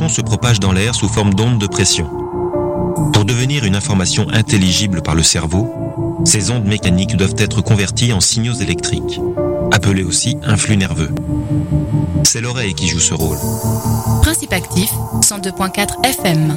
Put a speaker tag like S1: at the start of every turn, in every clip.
S1: son se propage dans l'air sous forme d'ondes de pression. Pour devenir une information intelligible par le cerveau, ces ondes mécaniques doivent être converties en signaux électriques, appelés aussi influx nerveux. C'est l'oreille qui joue ce rôle.
S2: Principe actif, 102.4 FM.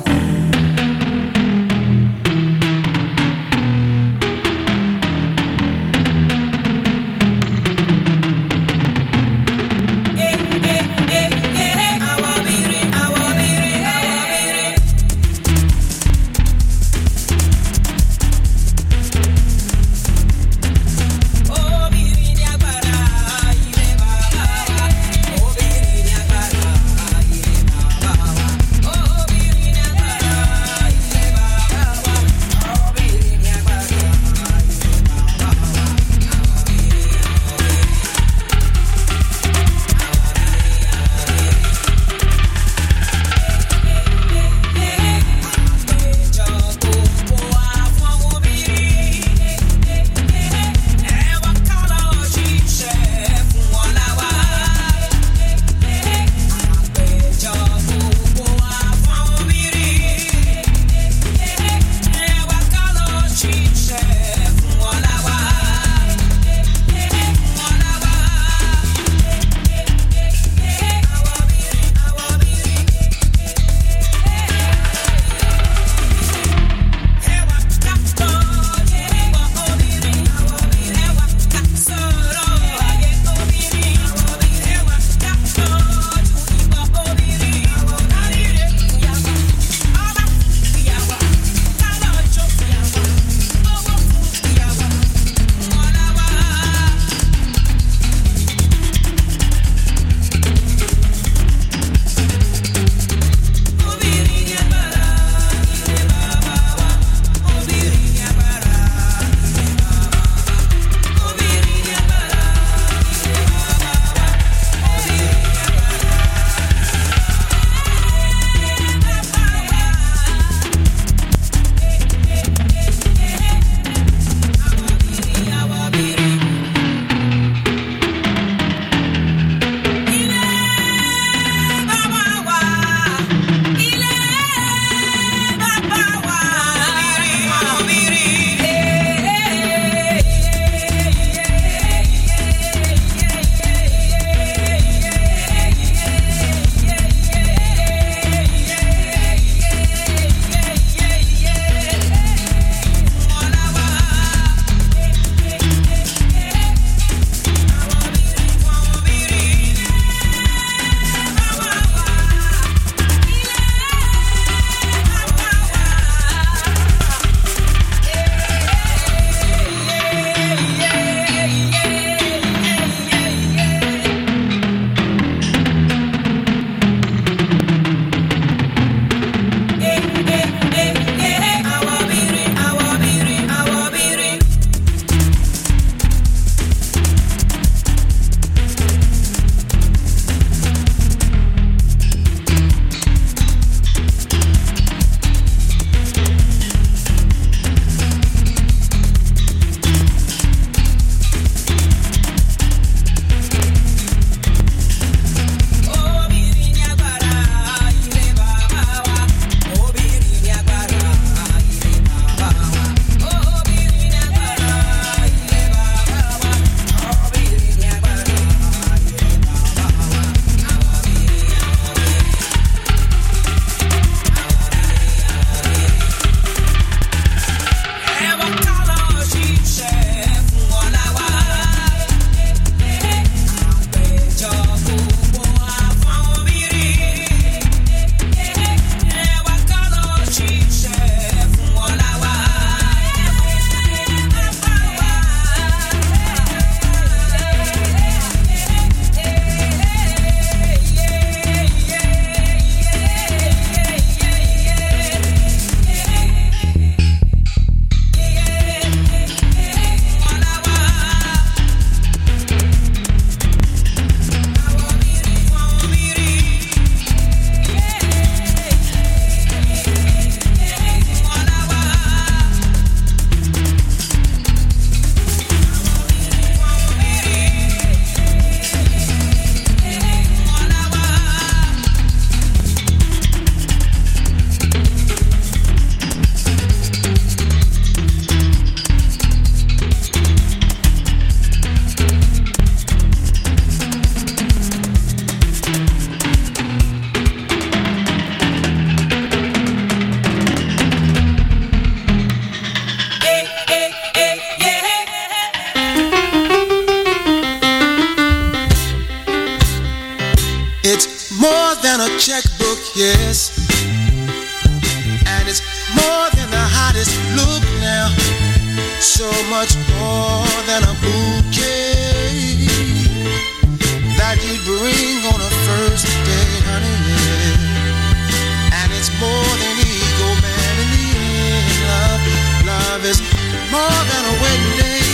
S3: It's more than a checkbook, yes. And it's more than the hottest look now. So much more than a bouquet that you bring on a first date, honey, yeah. And it's more than ego, man, in the end, love. Love is more than a wedding day.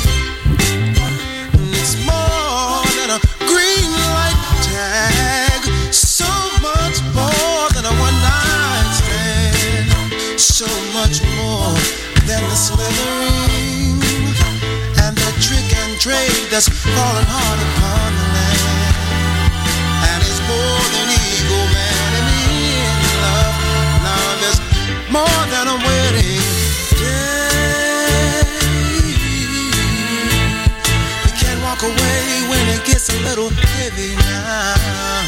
S3: It's more than a green light tag. So much more than a one-night stand. So much more than the slithering and the trick and trade that's falling hard upon the land. And it's more than ego, man, and in love. Love is more than a wedding day. You can't walk away when it gets a little heavy now.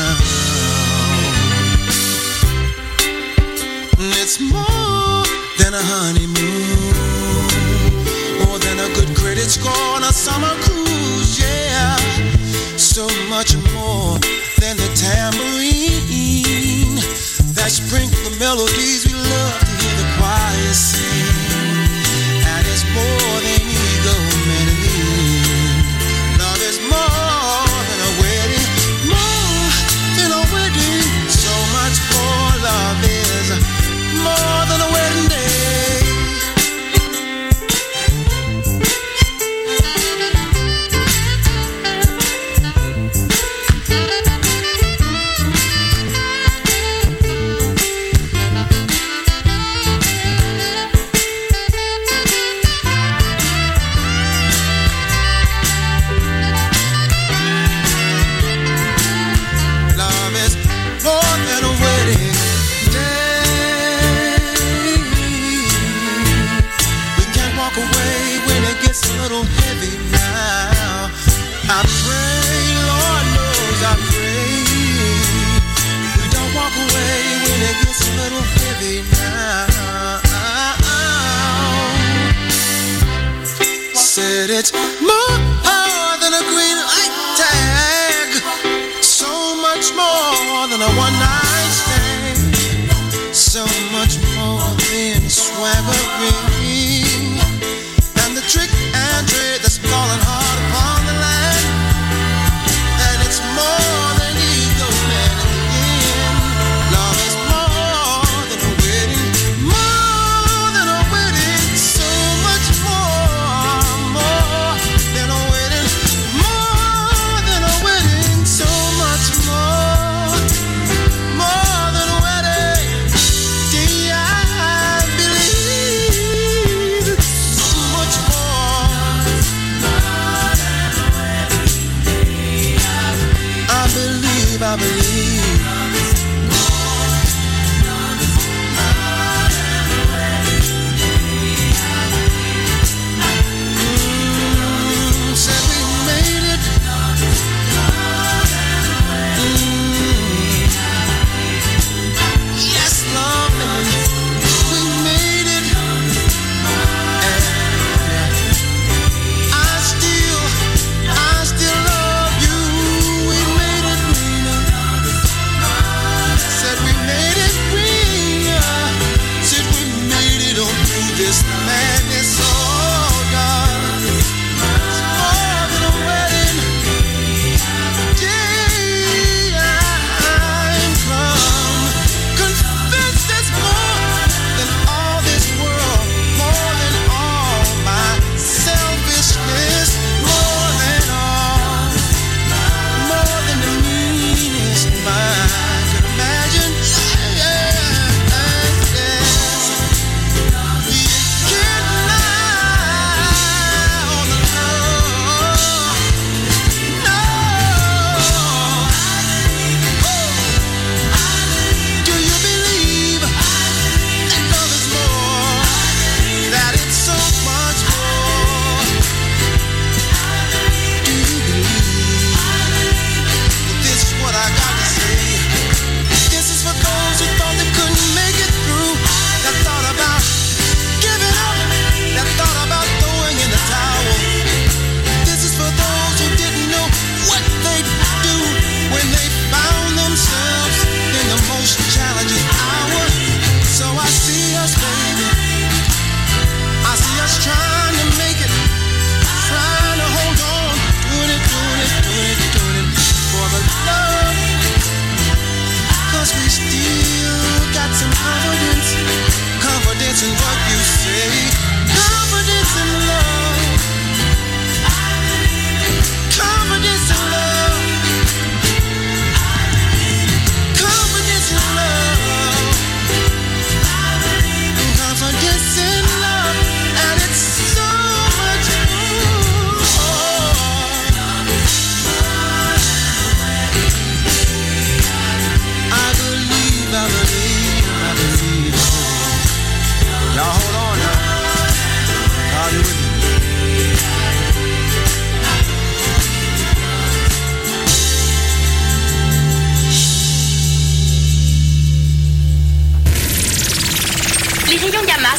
S3: It's more than a honeymoon, more than a good credit score on a summer cruise, yeah. So much more than the tambourine that sprinkle the melodies we love to hear the choir sing. And it's more than ego, man, in the end. Love is more than a wedding, more than a wedding. So much more love is more than a wedding day. Said it's more than a green light tag. So much more than a one-night stand. So much more than swaggering and the trick and trade that's falling hard upon the land. And it's more than ego, man, in the end. Love is more than a wedding, more than a wedding. So much more, more than a wedding, more than a wedding. So much more, more than a wedding. Do I believe so much more, more than a wedding? I believe, I believe. Said we made it. Yes, love, we made it. And I still love you. We made it, Nina.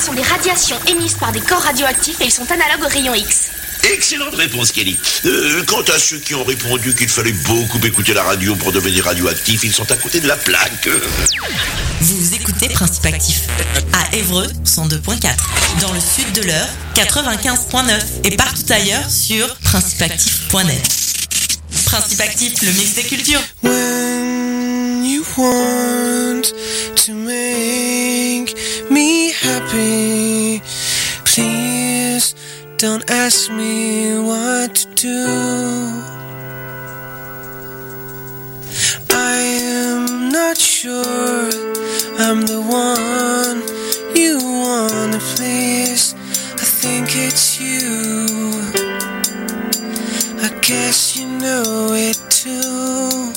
S4: sont des radiations émises par des corps radioactifs et ils sont analogues aux rayons X.
S5: Excellente réponse, Kelly. Quant à ceux qui ont répondu qu'il fallait beaucoup écouter la radio pour devenir radioactif, ils sont à côté de la plaque.
S6: Vous écoutez Principe Actif à Évreux 102.4, dans le sud de l'Eure 95.9 et partout ailleurs sur principeactif.net. Principe Actif, le mix des cultures.
S3: When you want to make me happy, please don't ask me what to do. I am not sure I'm the one you wanna please. I think it's you. I guess you know it too.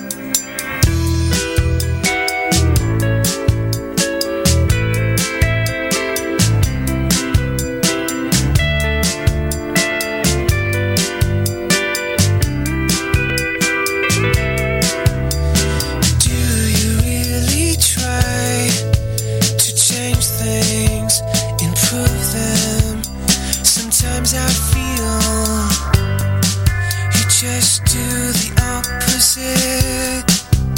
S3: I feel you just do the opposite.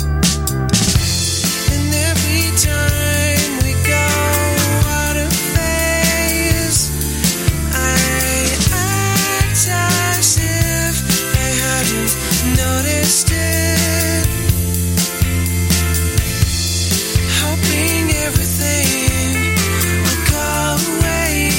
S3: And every time we go out of phase, I act as if I hadn't noticed it, hoping everything will go away.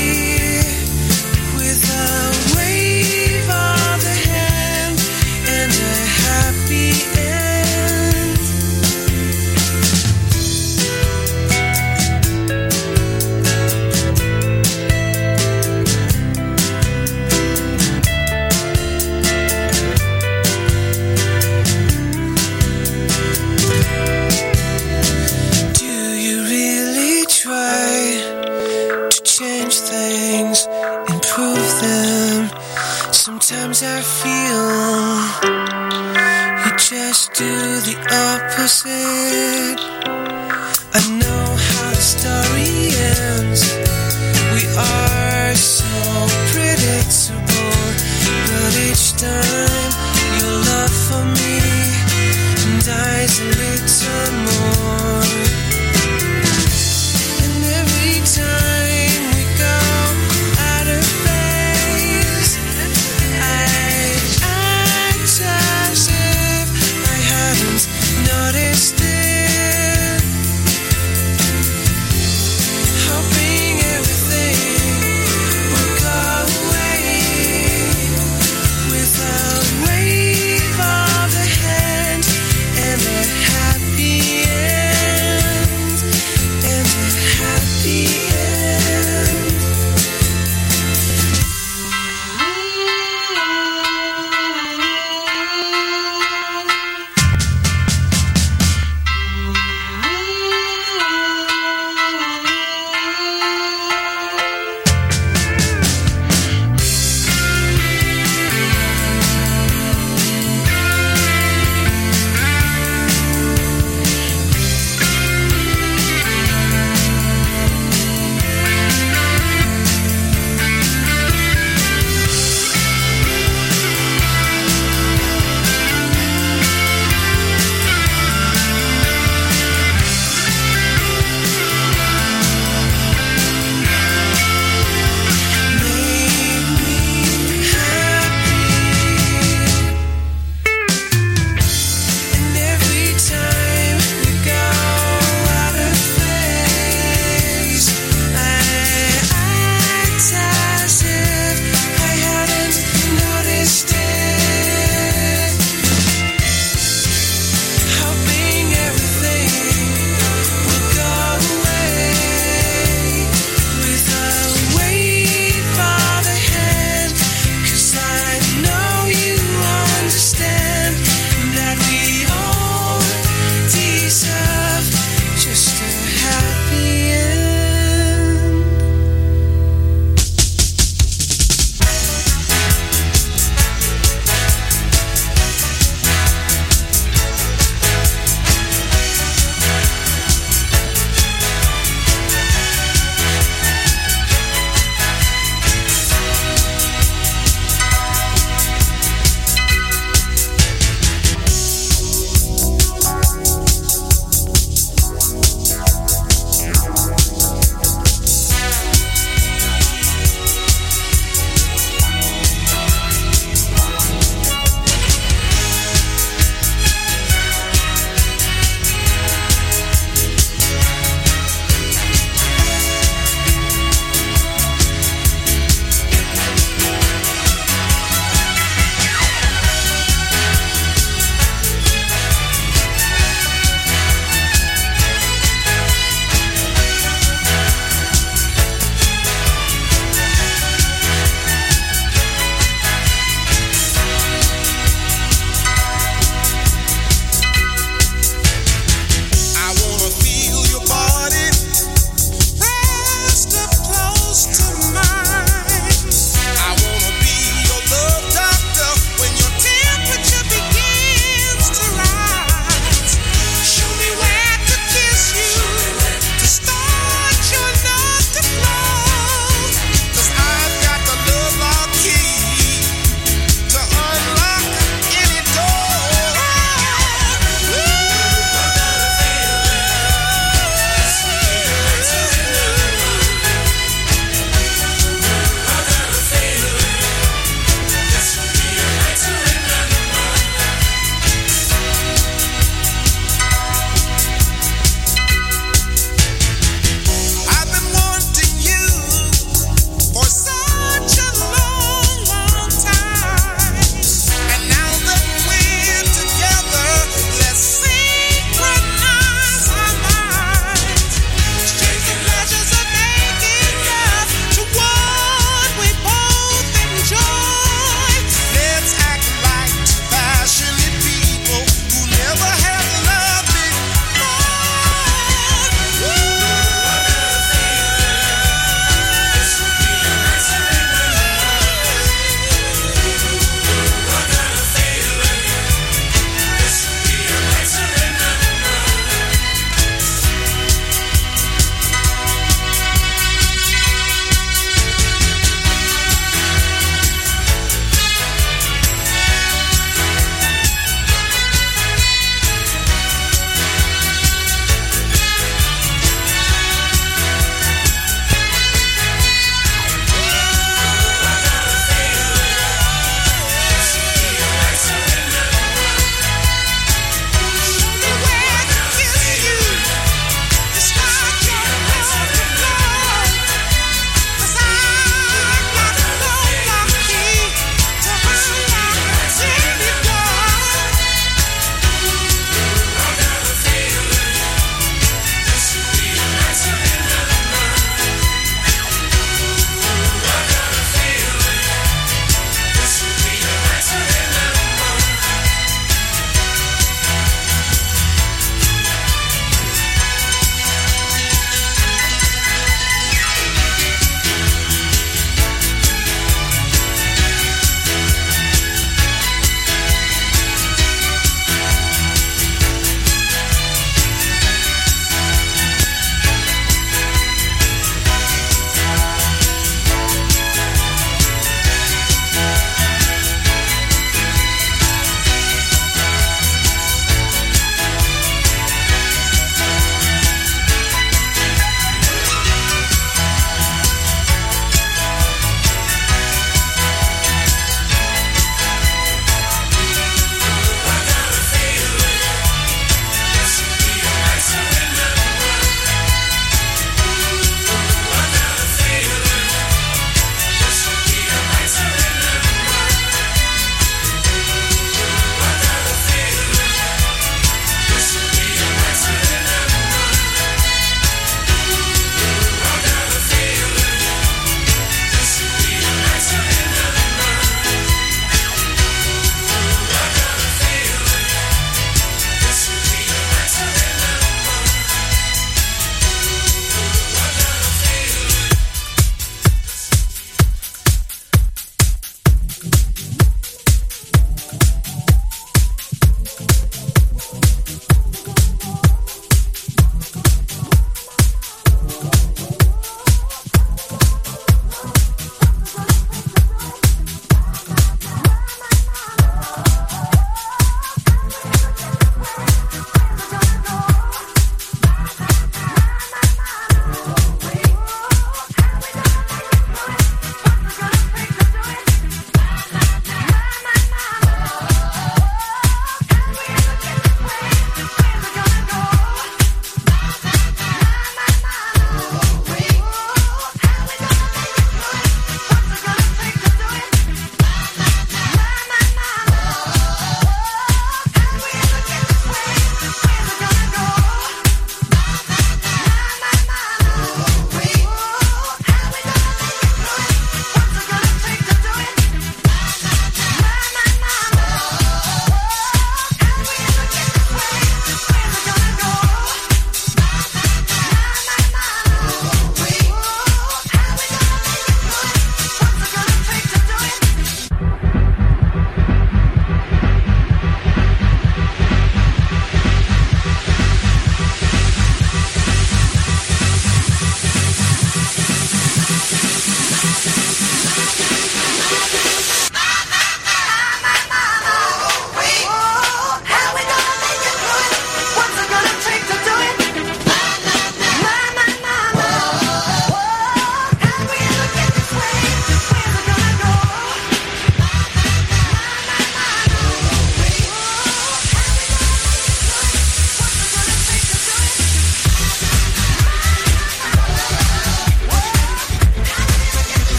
S3: Sometimes I feel you just do the opposite. I know how the story ends. We are so predictable, but each time your love for me dies a little more. And every time we go out of phase, I act as if I hadn't noticed it, hoping everything will go away with a wave of the hand and a happy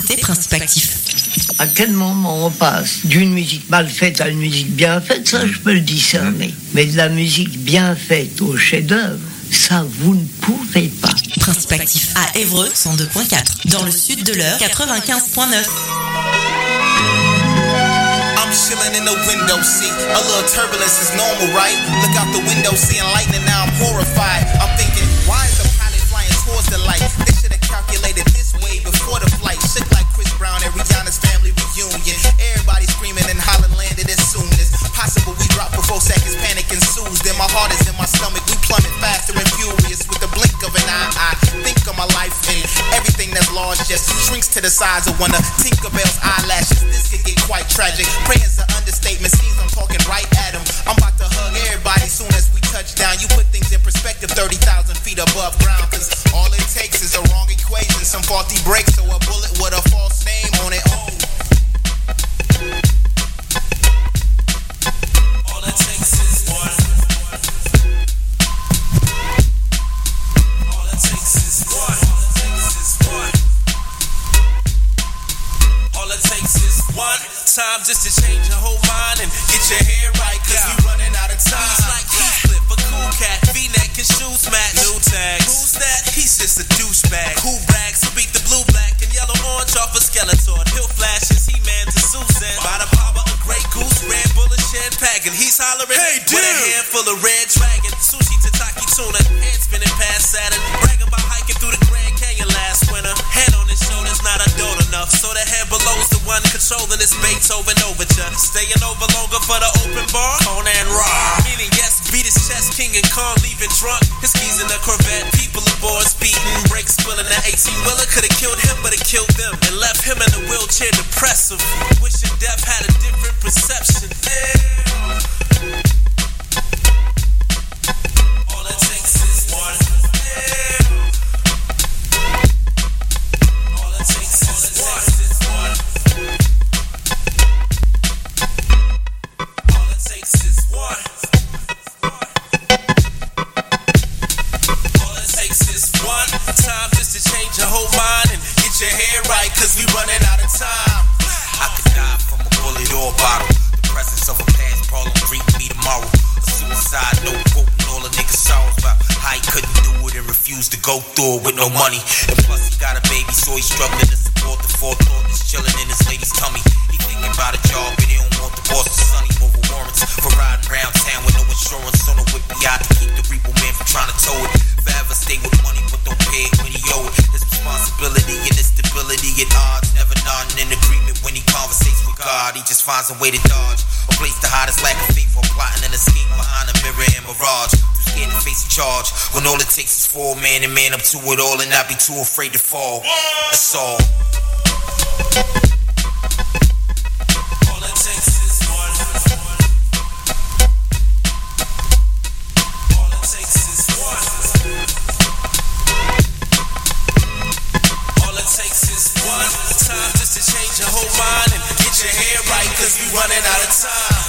S6: écoutez Principe Actif.
S7: À quel moment on passe d'une musique mal faite à une musique bien faite, ça je peux le discerner. Mais de la musique bien faite au chef-d'œuvre, ça vous ne pouvez pas.
S6: Principe Actif à Évreux 102.4. Dans le sud de l'Eure 95.9.
S8: I'm chilling in the window seat. A little turbulence is normal, right? Look out the window, seeing lightning, now I'm horrified. I'm thinking, why is the pilot flying towards the light? They should have calculated this way before the flight. Shook like Chris Brown at Rihanna's family reunion. Everybody screaming and hollering landed as soon as possible. We drop for 4 seconds, panic ensues. Then my heart is in my stomach. We plummet faster and furious with the blink of an eye. I think of my life and everything that's large just shrinks to the size of one of Tinkerbell's eyelashes. This could get quite tragic. Praying's an understatement. Seems I'm talking right at him. I'm about to hug everybody soon as we touch down. You put things in perspective 30,000 feet above ground. Cause all it takes is a wrong equation, some faulty brakes, or a bullet with a false name on it. Oh. All it takes is one. All it takes is one. All it takes is one time just to change your whole mind and get your hair right. Cause we running out of time. He's like Heathcliff, a cool cat, V-neck and shoes match. New tags. Who's that? He's just a douchebag. Who brags? Who beat the blue, black, and yellow orange off a Skeletor? He'll flash his He-Man to Susan. By the power of Grey Goose, Red Bull and Champagne. He's hollering, hey, dude, with a handful of red dragon. Sushi Tataki tuna, head spinning past Saturn. Bragging about hiking through the Grand Canyon last winter. Head on his shoulders, not adult enough. So the head below's the one controlling this Beethoven overture. Staying over longer for the open bar. Conan Raw. Meaning yes, beat his chest, King and Kong leaving drunk. His keys in the Corvette, people aboard speeding, brakes spilling. The 18-wheeler could've killed him, but it killed them and left him in a wheelchair depressive. Wishing death had a different perception. Damn. All it takes is one. Damn. All it takes is one. All it takes is one. All it takes is one time just to change your whole mind and get your hair right, cause we running out of time. I could die from a bullet or a bottle. The presence of a past problem greet me tomorrow. A suicide note quoting all the niggas' sorrows about how he couldn't do it and refused to go through it with no money. And plus he got a baby, so he's struggling to support the forethought that's chilling in his lady's tummy. He thinking about a job, but he don't want the boss to sunny moving warrants for riding around town with no insurance on the whip yacht to keep the repo man from trying to tow it. Forever stay with money, but don't pay it when he owe it. His responsibility and his stability at odds, never nodding in agreement when he conversates with God. He just finds a way to dodge, a place to hide his lack of faith, or plotting an escape behind a mirror and mirage. Too scared to face a charge when all it takes is for a man and man up to it all and not be too afraid to fall. That's all. All it takes is one. All it takes is one. All it takes is one time just to change your whole mind and get your hair right, cause we running out of time.